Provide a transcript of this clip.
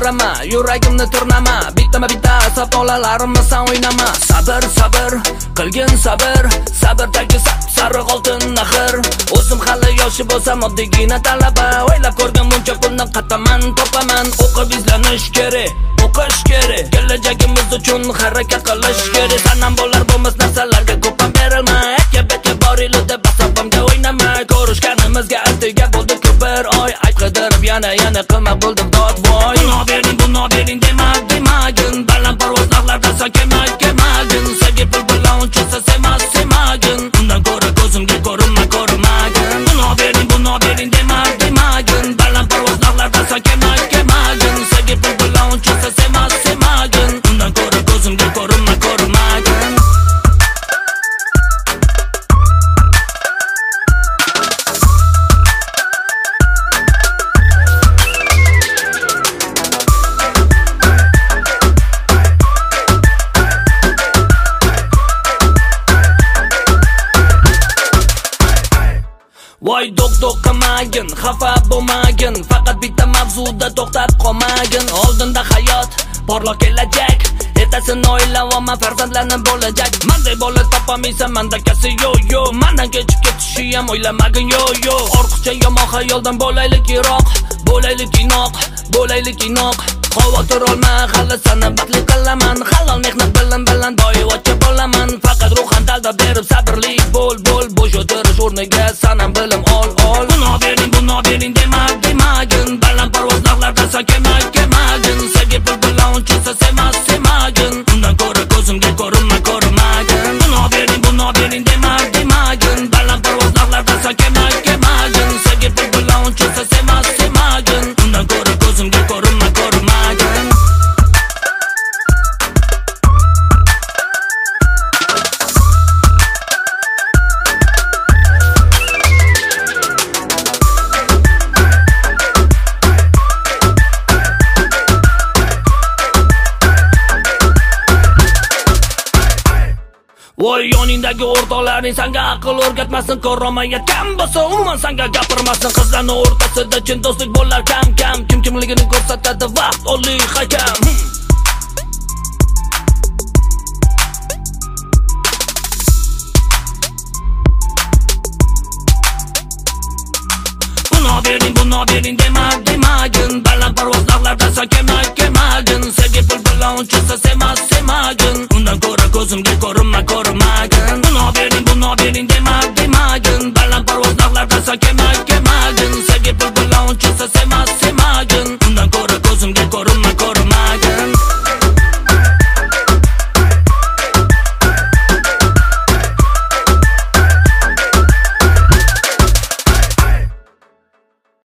so'rama, yuragimni tirnama. Bittama-bitta savdolarimni san o'ynama. Sabr, sabr, qilgin sabr, sabrdagi sariq oltin naxir. O'zim hali yoshi bo'lsam oddiygina talaba, o'ylab ko'rgan buncha pulni qataman topaman. O'qib izlanish kerak, o'qish kerak, kelajagimiz uchun harakat qilish kerak. Sanam bo'lar bo'lmas narsalarga ko'p ham berilma. Aka-beka boringlar deb asabimga o'ynama. Ko'rishganimizga ertaga bo'ldi ko'p bir oy, aytqidirib yana qilma bo'ldim dod voy. Buni bering demagin, baland parvoz dog'larda san kelmagin. Sevgi pul bilan unchasa semagin, undan ko'ra ko'zimga ko'rinmagin. Buni bering demagin, baland parvoz dog'larda san kelmagin. Sevgi pul bilan unchasa semagin, undan ko'ra ko'zimga ko'rinmagin. Voy do'q qilmagin, xafa bo'lmagin, faqat bitta mavzuda to'xtab qolmagin. Oldinda hayot, porloq kelajak, ertasini o'ylayapman farzandlarning bo'lajak. Menday bola topamaysan, menda kasi yo. Mendan kechib ketishi ham o'ylamagin yo. Ortiqcha yomon xayoldan bo'laylik inoq. Xavotir olma, hali seni baxtli qilaman. Halol mehnat bilan doyivotcha bo'laman. Faqat ruhan dalda berib sabrlik bo'l. Bo'sh o'tirish o'rniga sanam bilim ol. Buni bering demagin, baland parvoz dog'larda san kelmagin. Sevgi pul bilan unchasa semagin, undan ko'ra ko'zimga ko'rinmagin. Buni bering demagin, baland parvoz dog'larda san kelmagin. Sevgi pul bilan unchasa semagin, undan ko'ra ko'zimga ko'rinmagin. Voy yoningdagi o'rtoqlaring sanga aql o'rgatmasin, ko'rolmayotgan bo'lsa umuman sanga gapirmasin. Qizlarning o'rtasida chin do'stlik bo'lar kam, kim kimligini ko'rsatadi vaqt oliy hakam. Buni bering demagin, baland parvoz dog'larda san kelmagin. Sevgi pul bilan unchasa semagin, undan ko'ra ko'zimga ko'rinmagin. Buni bering demagin, baland parvoz dog'larda san kelmagin.